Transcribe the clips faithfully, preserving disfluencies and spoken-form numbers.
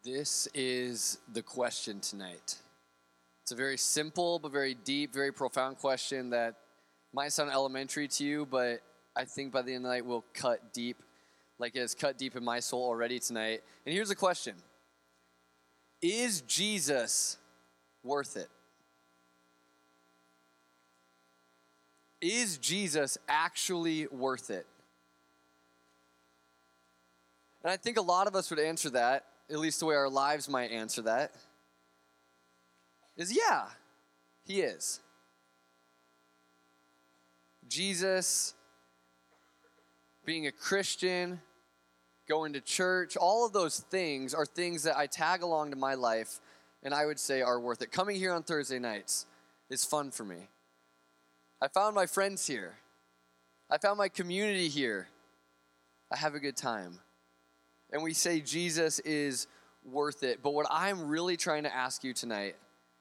This is the question tonight. It's a very simple but very deep, very profound question that might sound elementary to you, but I think by the end of the night will cut deep, like it has cut deep in my soul already tonight. And here's the question. Is Jesus worth it? Is Jesus actually worth it? And I think a lot of us would answer that, at least the way our lives might answer that, is yeah, he is. Jesus, being a Christian, going to church, all of those things are things that I tag along to my life and I would say are worth it. Coming here on Thursday nights is fun for me. I found my friends here. I found my community here. I have a good time. And we say Jesus is worth it. But what I'm really trying to ask you tonight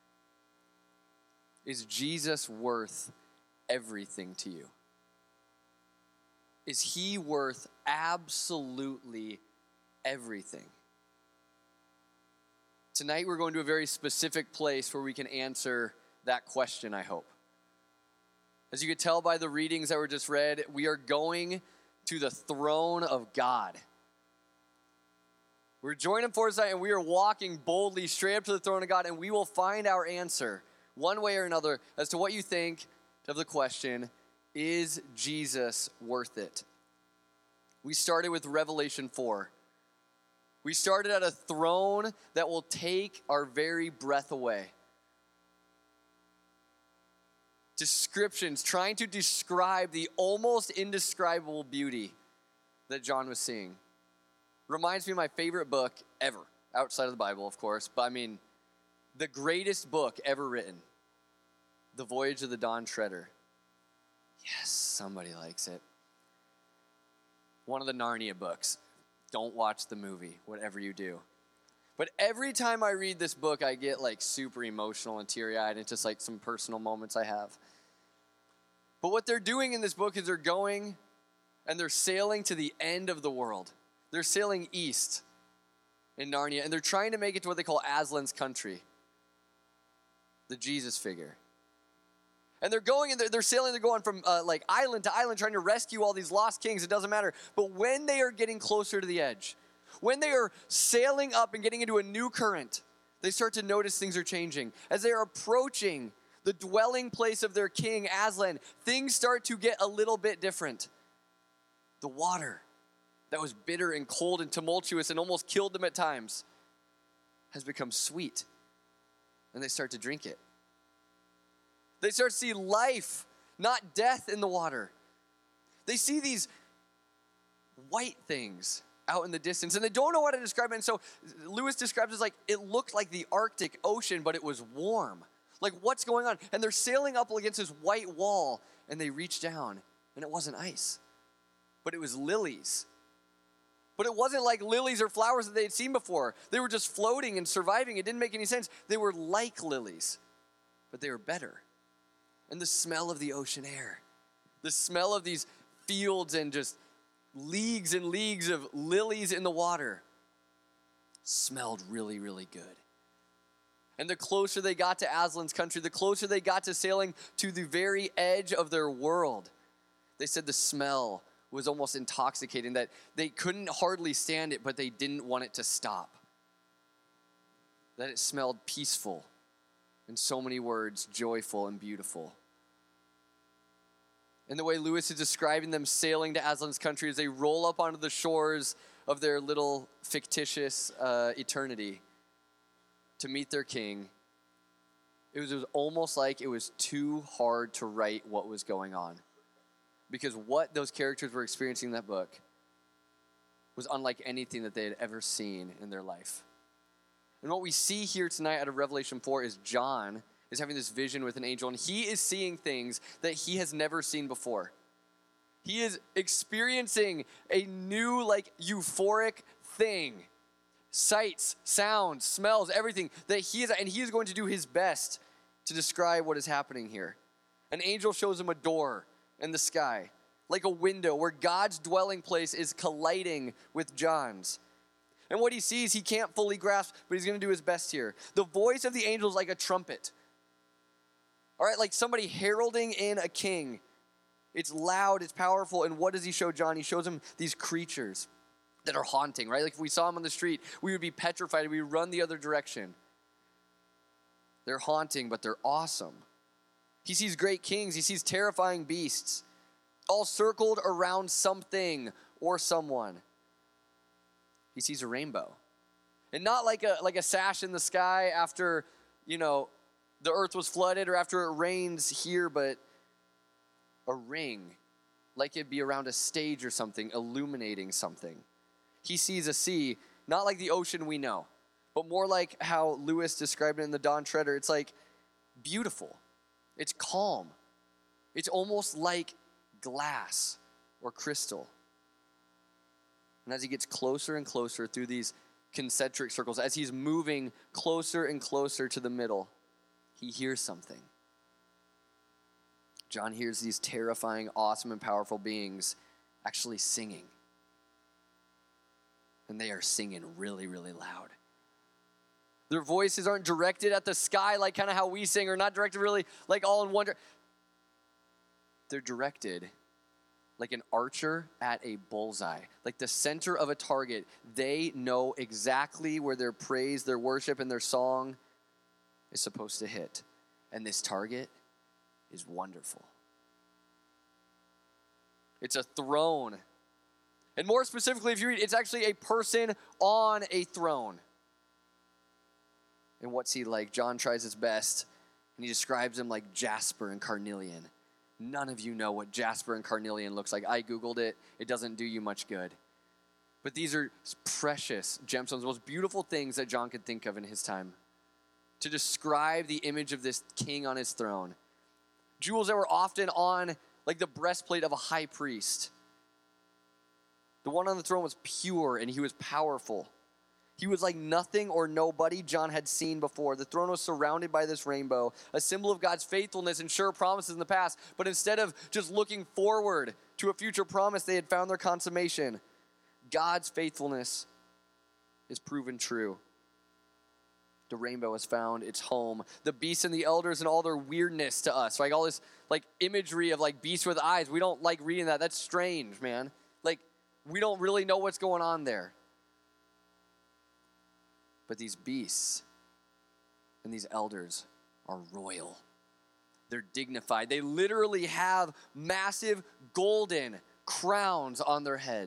is Jesus worth everything to you? Is he worth absolutely everything? Tonight we're going to a very specific place where we can answer that question, I hope. As you could tell by the readings that were just read, we are going to the throne of God. We're joining forces tonight and we are walking boldly straight up to the throne of God, and we will find our answer one way or another as to what you think of the question, is Jesus worth it? We started with Revelation four. We started at a throne that will take our very breath away. Descriptions trying to describe the almost indescribable beauty that John was seeing. Reminds me of my favorite book ever, outside of the Bible, of course, but I mean, the greatest book ever written, The Voyage of the Dawn Treader. Yes, somebody likes it. One of the Narnia books. Don't watch the movie, whatever you do. But every time I read this book, I get like super emotional and teary-eyed. It's just like some personal moments I have. But what they're doing in this book is they're going and they're sailing to the end of the world. They're sailing east in Narnia, and they're trying to make it to what they call Aslan's country, the Jesus figure. And they're going, and they're, they're sailing, they're going from uh, like island to island, trying to rescue all these lost kings. It doesn't matter. But when they are getting closer to the edge, when they are sailing up and getting into a new current, they start to notice things are changing. As they are approaching the dwelling place of their king, Aslan, things start to get a little bit different. The water that was bitter and cold and tumultuous and almost killed them at times has become sweet. And they start to drink it. They start to see life, not death, in the water. They see these white things out in the distance, and they don't know how to describe it. And so Lewis describes it as like, it looked like the Arctic Ocean, but it was warm. Like, what's going on? And they're sailing up against this white wall, and they reach down, and it wasn't ice, but it was lilies. But it wasn't like lilies or flowers that they had seen before. They were just floating and surviving. It didn't make any sense. They were like lilies, but they were better. And the smell of the ocean air, the smell of these fields and just leagues and leagues of lilies in the water smelled really, really good. And the closer they got to Aslan's country, the closer they got to sailing to the very edge of their world, they said the smell was almost intoxicating, that they couldn't hardly stand it, but they didn't want it to stop. That it smelled peaceful, in so many words, joyful and beautiful. And the way Lewis is describing them sailing to Aslan's country as they roll up onto the shores of their little fictitious uh, eternity to meet their king, it was, it was almost like it was too hard to write what was going on. Because what those characters were experiencing in that book was unlike anything that they had ever seen in their life. And what we see here tonight out of Revelation four is John is having this vision with an angel, and he is seeing things that he has never seen before. He is experiencing a new, like, euphoric thing. Sights, sounds, smells, everything that he is, and he is going to do his best to describe what is happening here. An angel shows him a door in the sky, like a window where God's dwelling place is colliding with John's. And what he sees, he can't fully grasp, but he's going to do his best here. The voice of the angel is like a trumpet. All right, like somebody heralding in a king. It's loud, it's powerful, and what does he show John? He shows him these creatures that are haunting, right? Like if we saw him on the street, we would be petrified, we would run the other direction. They're haunting, but they're awesome. He sees great kings, he sees terrifying beasts, all circled around something or someone. He sees a rainbow. And not like a like a sash in the sky after, you know, the earth was flooded or after it rains here, but a ring, like it'd be around a stage or something, illuminating something. He sees a sea, not like the ocean we know, but more like how Lewis described it in the Dawn Treader. It's like beautiful. It's calm. It's almost like glass or crystal. And as he gets closer and closer through these concentric circles, as he's moving closer and closer to the middle, he hears something. John hears these terrifying, awesome, and powerful beings actually singing. And they are singing really, really loud. Their voices aren't directed at the sky like kind of how we sing, or not directed really like all in one direction. They're directed like an archer at a bullseye, like the center of a target. They know exactly where their praise, their worship, and their song is supposed to hit. And this target is wonderful. It's a throne. And more specifically, if you read, it's actually a person on a throne. And what's he like? John tries his best, and he describes him like jasper and carnelian. None of you know what jasper and carnelian looks like. I Googled it. It doesn't do you much good. But these are precious gemstones, the most beautiful things that John could think of in his time to describe the image of this king on his throne. Jewels that were often on like the breastplate of a high priest. The one on the throne was pure and he was powerful. He was like nothing or nobody John had seen before. The throne was surrounded by this rainbow, a symbol of God's faithfulness and sure promises in the past. But instead of just looking forward to a future promise, they had found their consummation. God's faithfulness is proven true. The rainbow has found its home. The beasts and the elders and all their weirdness to us, like all this like imagery of like beasts with eyes. We don't like reading that. That's strange, man. Like we don't really know what's going on there. But these beasts and these elders are royal. They're dignified. They literally have massive golden crowns on their head.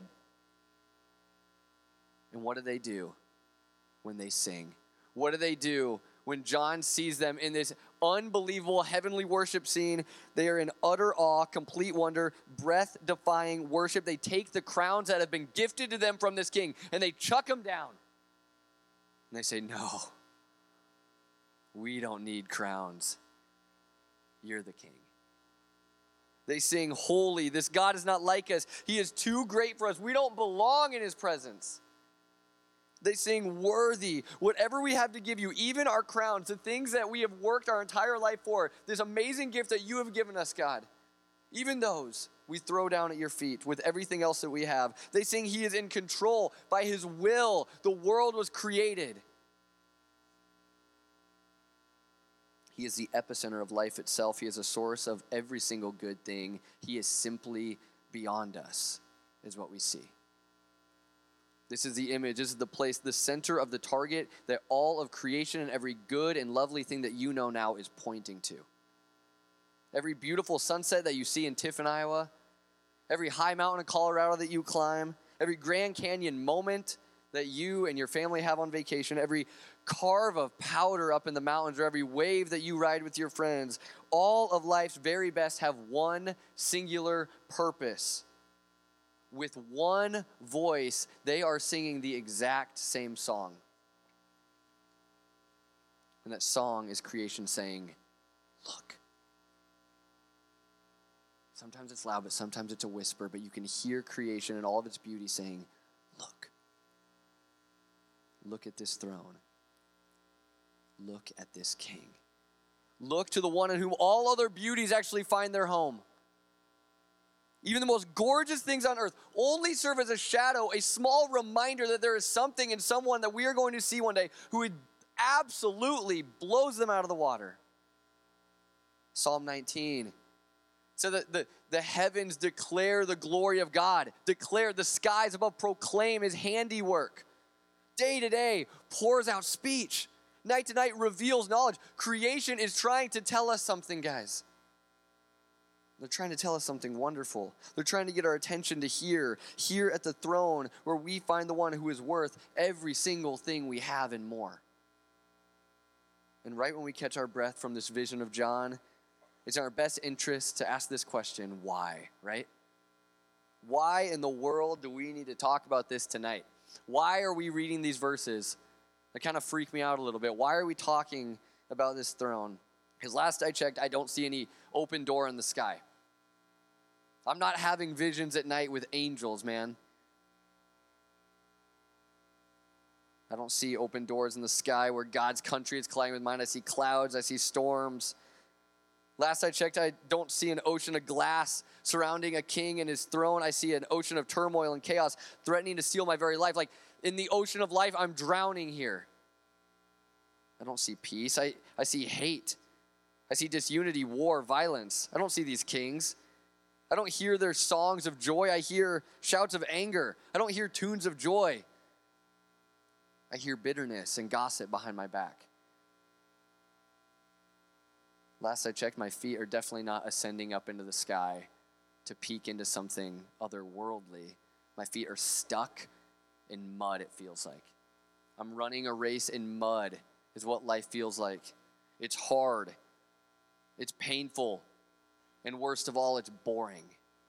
And what do they do when they sing? What do they do when John sees them in this unbelievable heavenly worship scene? They are in utter awe, complete wonder, breath-defying worship. They take the crowns that have been gifted to them from this king and they chuck them down. And they say, no, we don't need crowns. You're the king. They sing, holy, this God is not like us. He is too great for us. We don't belong in his presence. They sing, worthy, whatever we have to give you, even our crowns, the things that we have worked our entire life for, this amazing gift that you have given us, God. Even those we throw down at your feet with everything else that we have. They sing he is in control. By his will, the world was created. He is the epicenter of life itself. He is a source of every single good thing. He is simply beyond us, is what we see. This is the image, this is the place, the center of the target that all of creation and every good and lovely thing that you know now is pointing to. Every beautiful sunset that you see in Tiffin, Iowa, every high mountain in Colorado that you climb, every Grand Canyon moment that you and your family have on vacation, every carve of powder up in the mountains, or every wave that you ride with your friends, all of life's very best have one singular purpose. With one voice, they are singing the exact same song. And that song is creation saying, look. Sometimes it's loud, but sometimes it's a whisper, but you can hear creation in all of its beauty saying, look. Look at this throne. Look at this king. Look to the one in whom all other beauties actually find their home. Even the most gorgeous things on earth only serve as a shadow, a small reminder that there is something in someone that we are going to see one day who absolutely blows them out of the water. Psalm nineteen. So that the, the heavens declare the glory of God. Declare, the skies above proclaim his handiwork. Day to day pours out speech. Night to night reveals knowledge. Creation is trying to tell us something, guys. They're trying to tell us something wonderful. They're trying to get our attention to here, here at the throne where we find the one who is worth every single thing we have and more. And right when we catch our breath from this vision of John, it's in our best interest to ask this question, why, right? Why in the world do we need to talk about this tonight? Why are we reading these verses? That kind of freak me out a little bit. Why are we talking about this throne? Because last I checked, I don't see any open door in the sky. I'm not having visions at night with angels, man. I don't see open doors in the sky where God's country is colliding with mine. I see clouds, I see storms. Last I checked, I don't see an ocean of glass surrounding a king and his throne. I see an ocean of turmoil and chaos threatening to steal my very life. Like in the ocean of life, I'm drowning here. I don't see peace. I, I see hate. I see disunity, war, violence. I don't see these kings. I don't hear their songs of joy. I hear shouts of anger. I don't hear tunes of joy. I hear bitterness and gossip behind my back. Last I checked, my feet are definitely not ascending up into the sky to peek into something otherworldly. My feet are stuck in mud, it feels like. I'm running a race in mud is what life feels like. It's hard. It's painful. And worst of all, it's boring.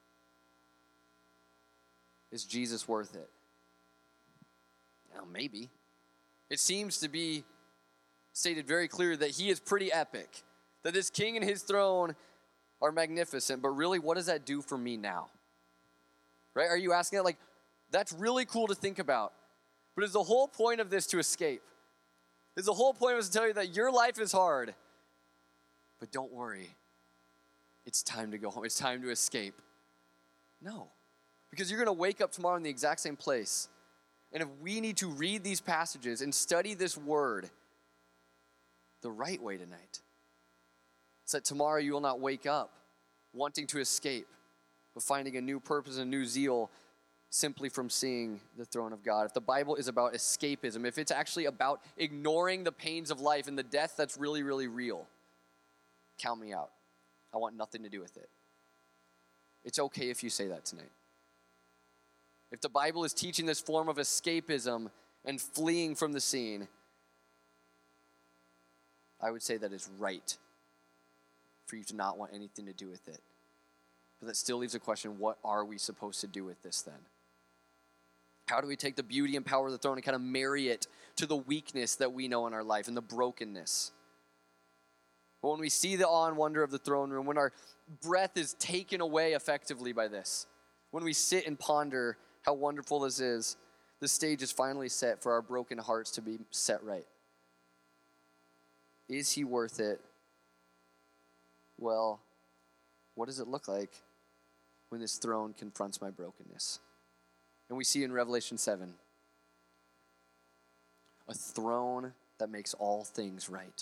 Is Jesus worth it? Well, maybe. It seems to be stated very clear that he is pretty epic. That this king and his throne are magnificent, but really, what does that do for me now? Right? Are you asking that? Like, that's really cool to think about. But is the whole point of this to escape? Is the whole point of this to tell you that your life is hard? But don't worry. It's time to go home. It's time to escape. No. Because you're going to wake up tomorrow in the exact same place. And if we need to read these passages and study this word the right way tonight, so that tomorrow you will not wake up wanting to escape, but finding a new purpose and a new zeal simply from seeing the throne of God. If the Bible is about escapism, if it's actually about ignoring the pains of life and the death that's really, really real, count me out. I want nothing to do with it. It's okay if you say that tonight. If the Bible is teaching this form of escapism and fleeing from the scene, I would say that it's right for you to not want anything to do with it. But that still leaves a question, what are we supposed to do with this then? How do we take the beauty and power of the throne and kind of marry it to the weakness that we know in our life and the brokenness? But when we see the awe and wonder of the throne room, when our breath is taken away effectively by this, when we sit and ponder how wonderful this is, the stage is finally set for our broken hearts to be set right. Is he worth it? Well, what does it look like when this throne confronts my brokenness? And we see in Revelation seven, a throne that makes all things right.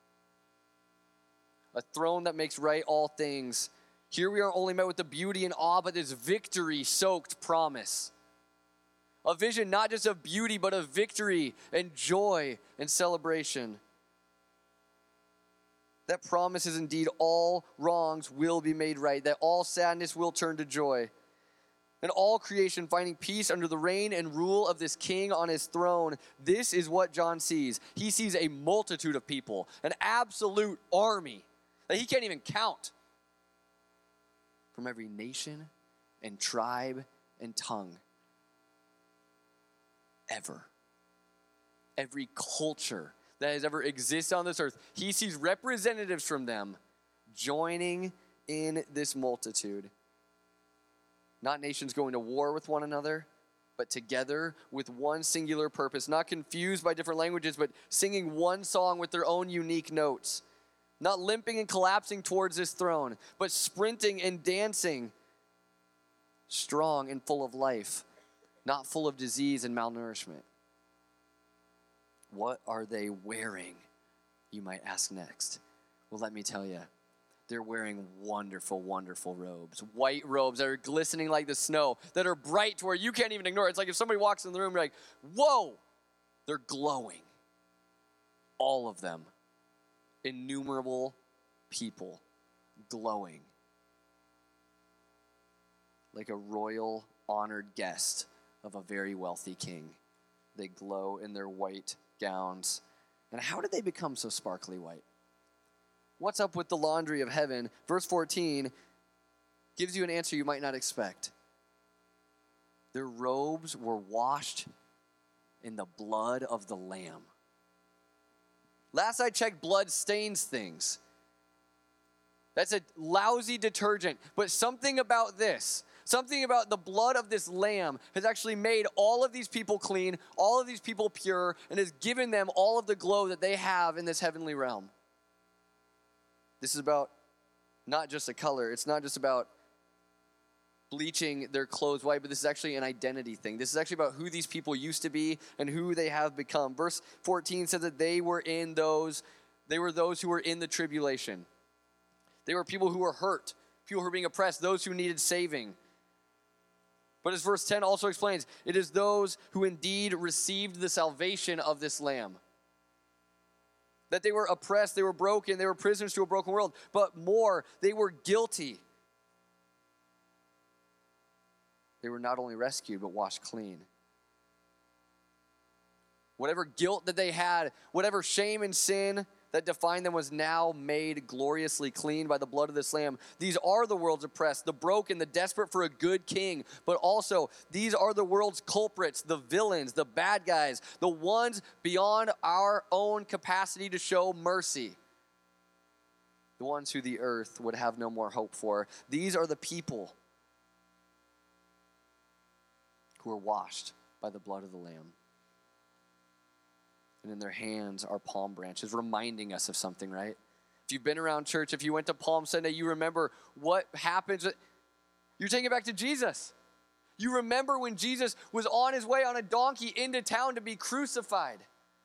A throne that makes right all things. Here we are only met with the beauty and awe, but this victory-soaked promise. A vision not just of beauty, but of victory and joy and celebration. That promise is indeed all wrongs will be made right, that all sadness will turn to joy, and all creation finding peace under the reign and rule of this king on his throne. This is what John sees. He sees a multitude of people, an absolute army that he can't even count, from every nation and tribe and tongue ever. Every culture that has ever existed on this earth, he sees representatives from them joining in this multitude. Not nations going to war with one another, but together with one singular purpose, not confused by different languages, but singing one song with their own unique notes. Not limping and collapsing towards this throne, but sprinting and dancing strong and full of life, not full of disease and malnourishment. What are they wearing, you might ask next? Well, let me tell you. They're wearing wonderful, wonderful robes. White robes that are glistening like the snow, that are bright to where you can't even ignore it. It's like if somebody walks in the room, you're like, whoa, they're glowing. All of them. Innumerable people glowing. Like a royal honored guest of a very wealthy king. They glow in their white gowns. And how did they become so sparkly white? What's up with the laundry of heaven? Verse fourteen gives you an answer you might not expect. Their robes were washed in the blood of the Lamb. Last I checked, blood stains things. That's a lousy detergent. But something about this, something about the blood of this lamb has actually made all of these people clean, all of these people pure, and has given them all of the glow that they have in this heavenly realm. This is about not just a color. It's not just about bleaching their clothes white, but this is actually an identity thing. This is actually about who these people used to be and who they have become. Verse fourteen says that they were in those, they were those who were in the tribulation. They were people who were hurt, people who were being oppressed, those who needed saving. But as verse ten also explains, it is those who indeed received the salvation of this lamb. That they were oppressed, they were broken, they were prisoners to a broken world. But more, they were guilty. They were not only rescued, but washed clean. Whatever guilt that they had, whatever shame and sin that defined them was now made gloriously clean by the blood of this lamb. These are the world's oppressed, the broken, the desperate for a good king. But also, these are the world's culprits, the villains, the bad guys, the ones beyond our own capacity to show mercy. The ones who the earth would have no more hope for. These are the people who are washed by the blood of the Lamb. And in their hands are palm branches, reminding us of something, right? If you've been around church, if you went to Palm Sunday, you remember what happens. You're taking it back to Jesus. You remember when Jesus was on his way on a donkey into town to be crucified.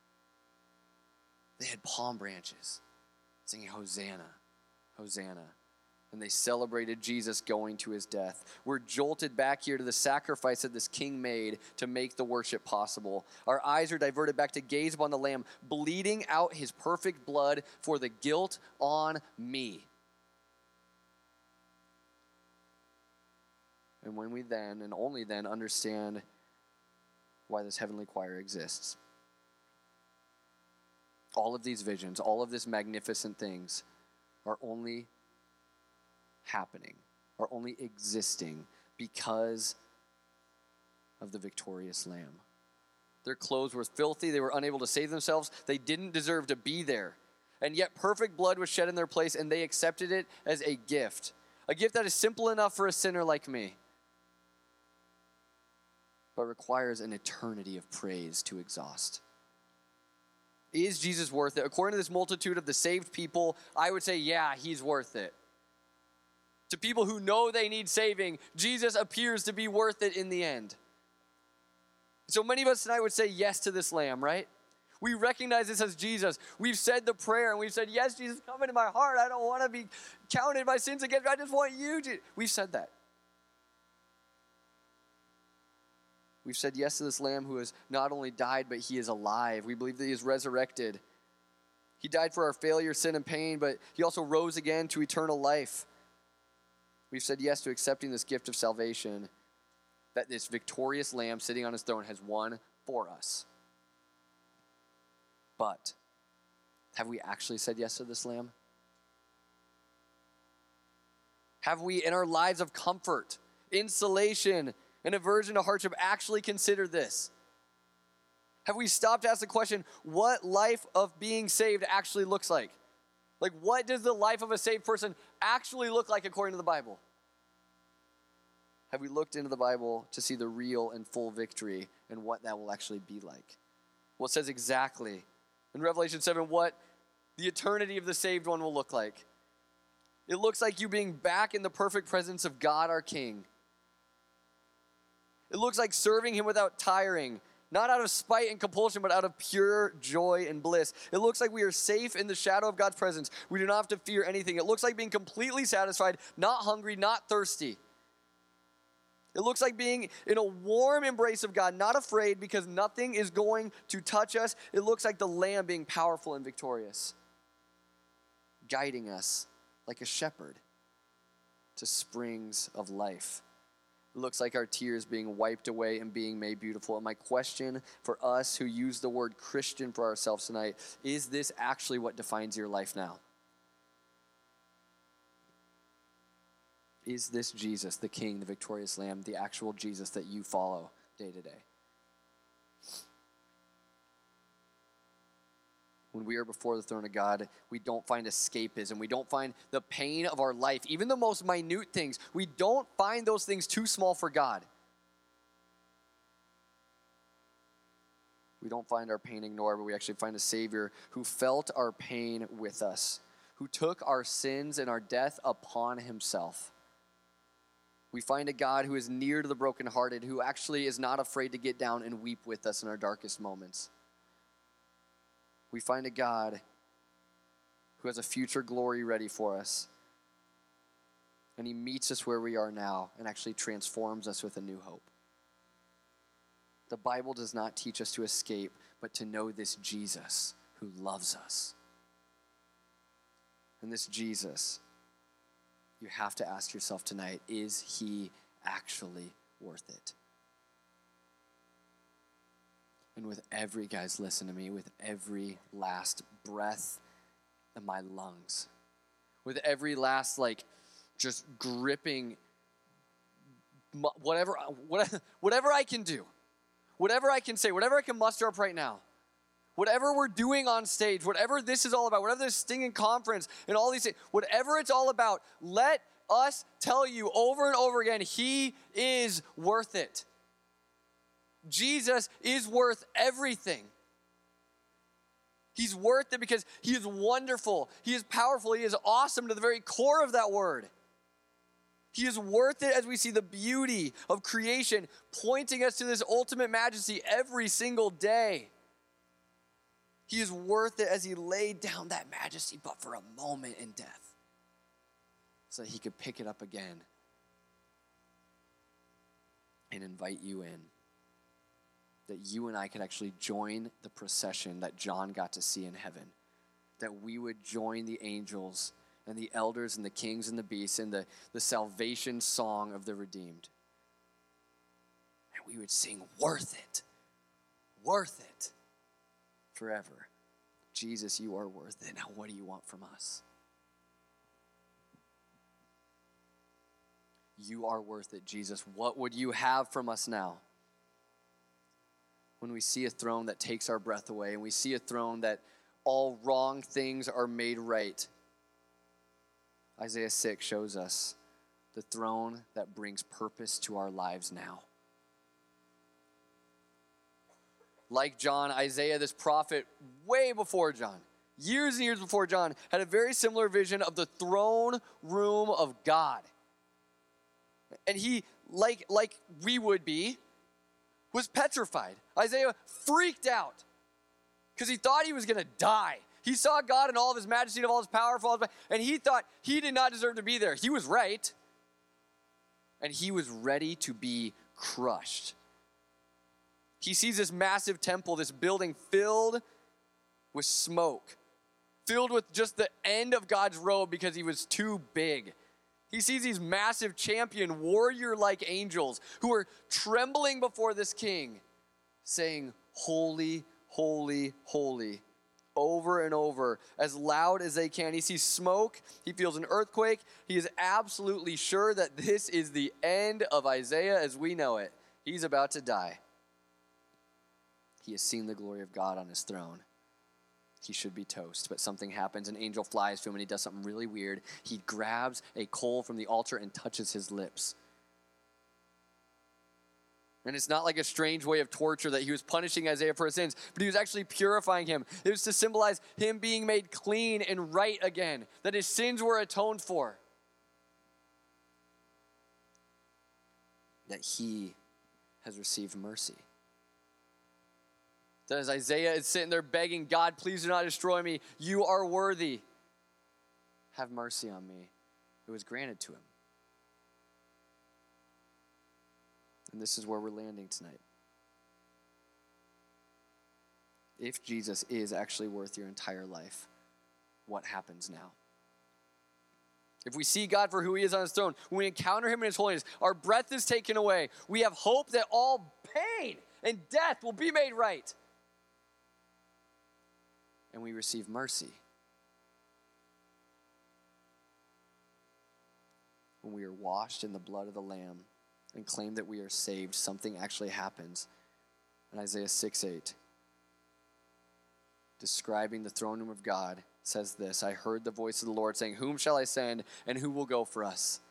They had palm branches singing Hosanna, Hosanna. And they celebrated Jesus going to his death. We're jolted back here to the sacrifice that this king made to make the worship possible. Our eyes are diverted back to gaze upon the Lamb, bleeding out his perfect blood for the guilt on me. And when we then, and only then, understand why this heavenly choir exists. All of these visions, all of these magnificent things are only happening, are only existing because of the victorious Lamb. Their clothes were filthy. They were unable to save themselves. They didn't deserve to be there. And yet perfect blood was shed in their place, and they accepted it as a gift. A gift that is simple enough for a sinner like me, but requires an eternity of praise to exhaust. Is Jesus worth it? According to this multitude of the saved people, I would say, yeah, he's worth it. To people who know they need saving, Jesus appears to be worth it in the end. So many of us tonight would say yes to this lamb, right? We recognize this as Jesus. We've said the prayer and we've said, yes, Jesus, come into my heart. I don't want to be counted my sins against me. I just want you to. We've said that. We've said yes to this lamb who has not only died, but he is alive. We believe that he is resurrected. He died for our failure, sin, and pain, but he also rose again to eternal life. We've said yes to accepting this gift of salvation that this victorious lamb sitting on his throne has won for us. But have we actually said yes to this lamb? Have we, in our lives of comfort, insulation, and aversion to hardship, actually considered this? Have we stopped to ask the question, what life of being saved actually looks like? Like, what does the life of a saved person actually look like according to the Bible? Have we looked into the Bible to see the real and full victory and what that will actually be like? Well, it says exactly in Revelation seven what the eternity of the saved one will look like. It looks like you being back in the perfect presence of God our King. It looks like serving him without tiring, not out of spite and compulsion, but out of pure joy and bliss. It looks like we are safe in the shadow of God's presence. We do not have to fear anything. It looks like being completely satisfied, not hungry, not thirsty. It looks like being in a warm embrace of God, not afraid because nothing is going to touch us. It looks like the Lamb being powerful and victorious, guiding us like a shepherd to springs of life. It looks like our tears being wiped away and being made beautiful. And my question for us who use the word Christian for ourselves tonight, is this actually what defines your life now? Is this Jesus, the King, the victorious Lamb, the actual Jesus that you follow day to day? When we are before the throne of God, we don't find escapism. We don't find the pain of our life, even the most minute things. We don't find those things too small for God. We don't find our pain ignored, but we actually find a Savior who felt our pain with us, who took our sins and our death upon himself. We find a God who is near to the brokenhearted, who actually is not afraid to get down and weep with us in our darkest moments. We find a God who has a future glory ready for us. And he meets us where we are now and actually transforms us with a new hope. The Bible does not teach us to escape, but to know this Jesus who loves us. And this Jesus, you have to ask yourself tonight, is he actually worth it? And with every, guys, listen to me, with every last breath in my lungs, with every last, like, just gripping, whatever, whatever I can do, whatever I can say, whatever I can muster up right now, whatever we're doing on stage, whatever this is all about, whatever this stinging conference and all these things, whatever it's all about, let us tell you over and over again, he is worth it. Jesus is worth everything. He's worth it because he is wonderful. He is powerful. He is awesome to the very core of that word. He is worth it as we see the beauty of creation pointing us to this ultimate majesty every single day. He is worth it as he laid down that majesty, but for a moment in death, so that he could pick it up again and invite you in. That you and I could actually join the procession that John got to see in heaven. That we would join the angels and the elders and the kings and the beasts in the, the salvation song of the redeemed. And we would sing, worth it, worth it, forever. Jesus, you are worth it. Now what do you want from us? You are worth it, Jesus. What would you have from us now? When we see a throne that takes our breath away, and we see a throne that all wrong things are made right. Isaiah six shows us the throne that brings purpose to our lives now. Like John, Isaiah, this prophet, way before John, years and years before John, had a very similar vision of the throne room of God. And he, like, like we would be, was petrified. Isaiah freaked out because he thought he was going to die. He saw God in all of his majesty and all his power, and he thought he did not deserve to be there. He was right, and he was ready to be crushed. He sees this massive temple, this building filled with smoke, filled with just the end of God's robe because he was too big. He sees these massive champion warrior-like angels who are trembling before this king, saying, holy, holy, holy, over and over, as loud as they can. He sees smoke. He feels an earthquake. He is absolutely sure that this is the end of Isaiah as we know it. He's about to die. He has seen the glory of God on his throne. He should be toast, but something happens. An angel flies to him and he does something really weird. He grabs a coal from the altar and touches his lips. And it's not like a strange way of torture that he was punishing Isaiah for his sins, but he was actually purifying him. It was to symbolize him being made clean and right again, that his sins were atoned for. That he has received mercy. That as Isaiah is sitting there begging, God, please do not destroy me. You are worthy. Have mercy on me. It was granted to him. And this is where we're landing tonight. If Jesus is actually worth your entire life, what happens now? If we see God for who he is on his throne, when we encounter him in his holiness, our breath is taken away. We have hope that all pain and death will be made right. And we receive mercy. When we are washed in the blood of the Lamb and claim that we are saved, something actually happens. In Isaiah six eight, describing the throne room of God, says this, I heard the voice of the Lord saying, whom shall I send and who will go for us?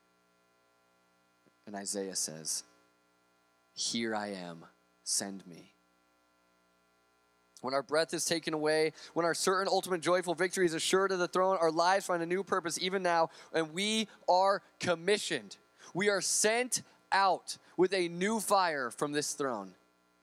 And Isaiah says, here I am, send me. When our breath is taken away, when our certain ultimate joyful victory is assured of the throne, our lives find a new purpose even now, and we are commissioned. We are sent out with a new fire from this throne.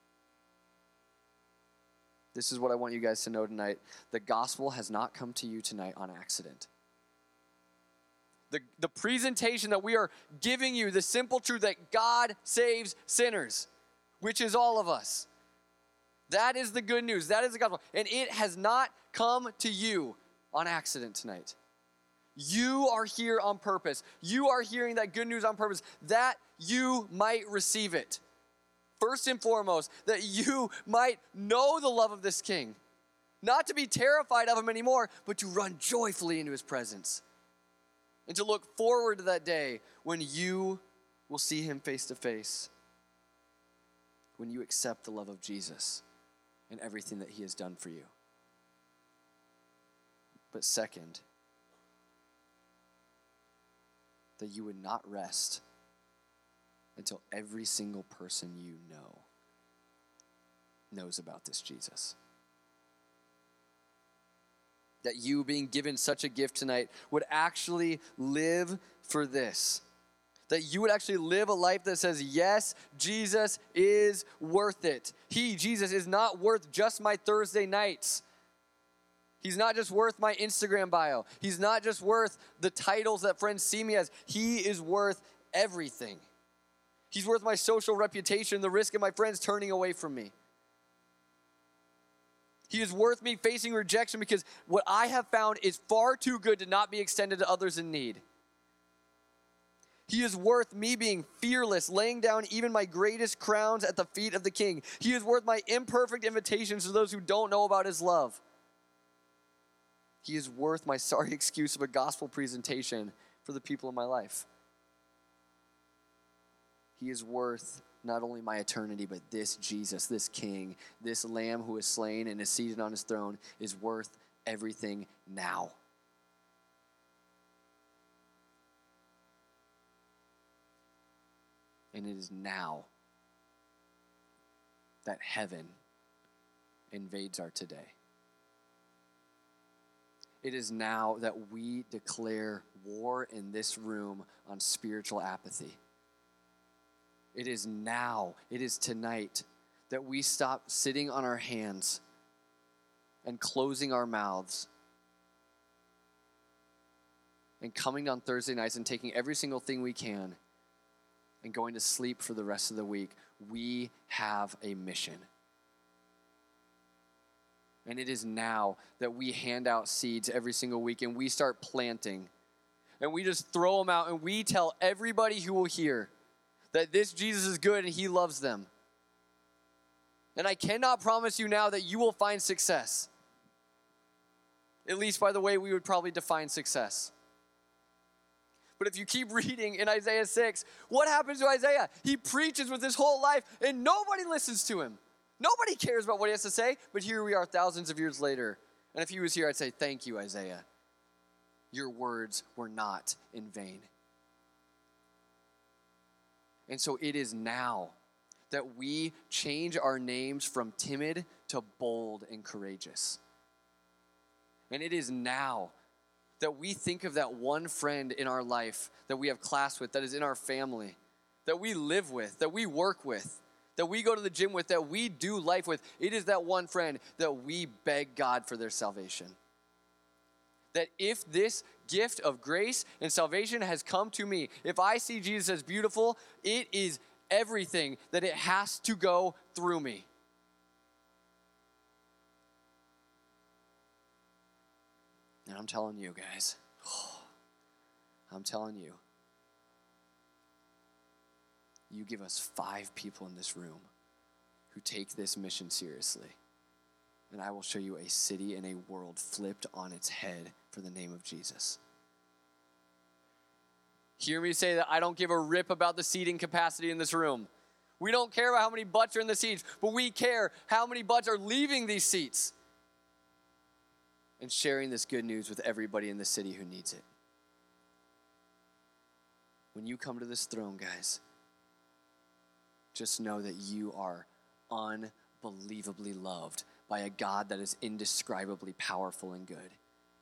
This is what I want you guys to know tonight. The gospel has not come to you tonight on accident. The, the presentation that we are giving you, the simple truth that God saves sinners, which is all of us. That is the good news. That is the gospel. And it has not come to you on accident tonight. You are here on purpose. You are hearing that good news on purpose, that you might receive it. First and foremost, that you might know the love of this King. Not to be terrified of him anymore, but to run joyfully into his presence. And to look forward to that day when you will see him face to face. When you accept the love of Jesus and everything that he has done for you. But second, that you would not rest until every single person you know knows about this Jesus. That you, being given such a gift tonight, would actually live for this. That you would actually live a life that says, yes, Jesus is worth it. He, Jesus, is not worth just my Thursday nights. He's not just worth my Instagram bio. He's not just worth the titles that friends see me as. He is worth everything. He's worth my social reputation, the risk of my friends turning away from me. He is worth me facing rejection because what I have found is far too good to not be extended to others in need. He is worth me being fearless, laying down even my greatest crowns at the feet of the King. He is worth my imperfect invitations to those who don't know about his love. He is worth my sorry excuse of a gospel presentation for the people in my life. He is worth not only my eternity, but this Jesus, this King, this Lamb who is slain and is seated on his throne is worth everything now. And it is now that heaven invades our today. It is now that we declare war in this room on spiritual apathy. It is now, it is tonight, that we stop sitting on our hands and closing our mouths and coming on Thursday nights and taking every single thing we can and going to sleep for the rest of the week. We have a mission. And it is now that we hand out seeds every single week and we start planting. And we just throw them out and we tell everybody who will hear that this Jesus is good and he loves them. And I cannot promise you now that you will find success. At least by the way we would probably define success. But if you keep reading in Isaiah six, what happens to Isaiah? He preaches with his whole life and nobody listens to him. Nobody cares about what he has to say, but here we are thousands of years later. And if he was here, I'd say, thank you, Isaiah. Your words were not in vain. And so it is now that we change our names from timid to bold and courageous. And it is now that we think of that one friend in our life that we have class with, that is in our family, that we live with, that we work with, that we go to the gym with, that we do life with. It is that one friend that we beg God for their salvation. That if this gift of grace and salvation has come to me, if I see Jesus as beautiful, it is everything that it has to go through me. And I'm telling you guys, I'm telling you, you give us five people in this room who take this mission seriously, and I will show you a city and a world flipped on its head for the name of Jesus. Hear me say that I don't give a rip about the seating capacity in this room. We don't care about how many butts are in the seats, but we care how many butts are leaving these seats and sharing this good news with everybody in the city who needs it. When you come to this throne, guys, just know that you are unbelievably loved by a God that is indescribably powerful and good.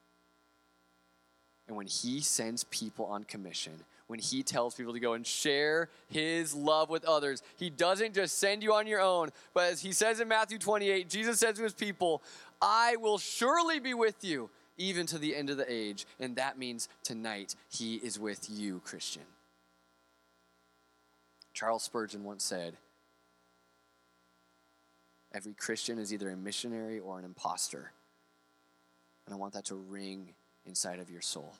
And when he sends people on commission, when he tells people to go and share his love with others, he doesn't just send you on your own, but as he says in Matthew twenty-eight, Jesus says to his people, I will surely be with you even to the end of the age. And that means tonight he is with you, Christian. Charles Spurgeon once said, every Christian is either a missionary or an imposter. And I want that to ring inside of your soul.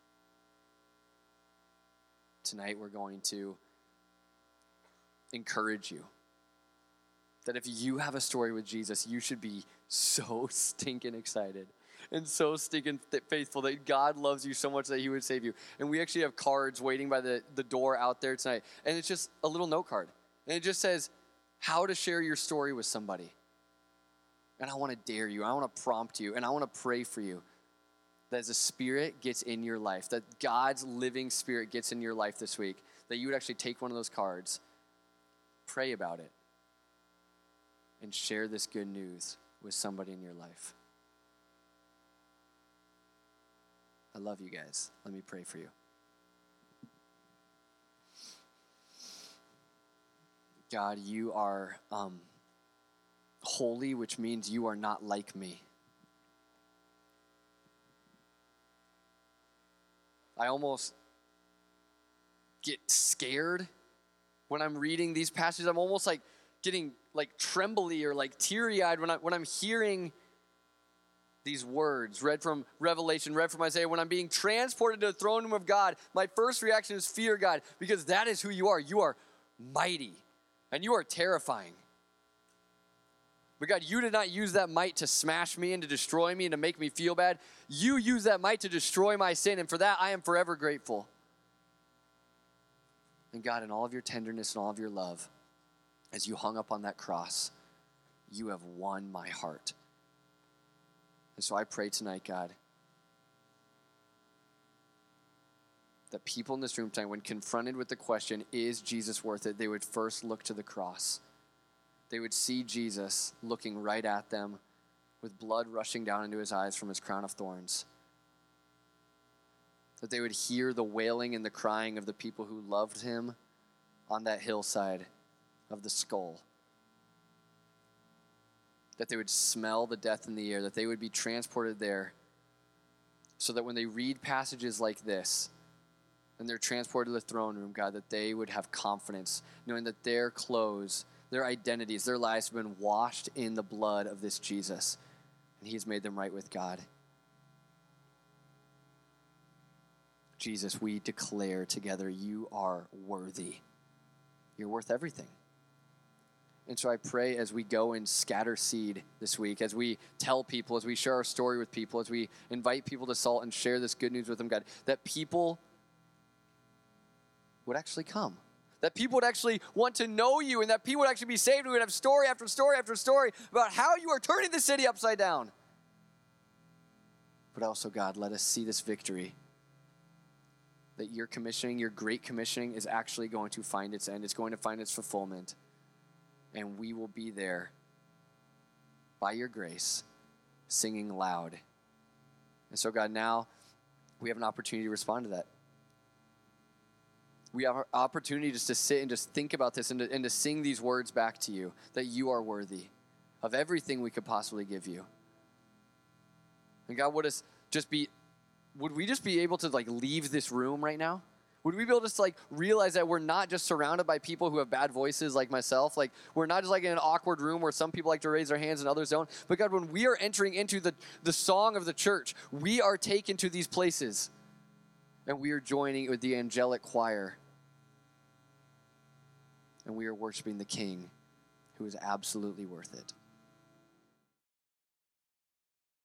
Tonight we're going to encourage you that if you have a story with Jesus, you should be so stinking excited and so stinking faithful that God loves you so much that he would save you. And we actually have cards waiting by the, the door out there tonight. And it's just a little note card. And it just says how to share your story with somebody. And I want to dare you. I want to prompt you. And I want to pray for you that as the Spirit gets in your life, that God's living Spirit gets in your life this week, that you would actually take one of those cards, pray about it, and share this good news with somebody in your life. I love you guys. Let me pray for you. God, you are um, holy, which means you are not like me. I almost get scared when I'm reading these passages. I'm almost like getting like trembly or like teary-eyed when, I, when I'm hearing these words read from Revelation, read from Isaiah. When I'm being transported to the throne room of God, my first reaction is fear, God, because that is who you are. You are mighty and you are terrifying. But God, you did not use that might to smash me and to destroy me and to make me feel bad. You used that might to destroy my sin, and for that I am forever grateful. And God, in all of your tenderness and all of your love, as you hung up on that cross, you have won my heart. And so I pray tonight, God, that people in this room tonight, when confronted with the question, is Jesus worth it, they would first look to the cross. They would see Jesus looking right at them with blood rushing down into his eyes from his crown of thorns. That they would hear the wailing and the crying of the people who loved him on that hillside of the skull. That they would smell the death in the air, that they would be transported there so that when they read passages like this and they're transported to the throne room, God, that they would have confidence knowing that their clothes, their identities, their lives have been washed in the blood of this Jesus, and he's made them right with God. Jesus, we declare together you are worthy. You're worth everything. And so I pray as we go and scatter seed this week, as we tell people, as we share our story with people, as we invite people to Salt and share this good news with them, God, that people would actually come. That people would actually want to know you, and that people would actually be saved. We would have story after story after story about how you are turning the city upside down. But also, God, let us see this victory. That your commissioning, your great commissioning, is actually going to find its end. It's going to find its fulfillment. And we will be there by your grace, singing loud. And so, God, now we have an opportunity to respond to that. we have an opportunity just to sit and just think about this and to, and to sing these words back to you, that you are worthy of everything we could possibly give you. And God, would us just be, would we just be able to like leave this room right now? Would we be able to just like realize that we're not just surrounded by people who have bad voices like myself? Like we're not just like in an awkward room where some people like to raise their hands and others don't. But God, when we are entering into the, the song of the church, we are taken to these places and we are joining with the angelic choir. And we are worshiping the King who is absolutely worth it.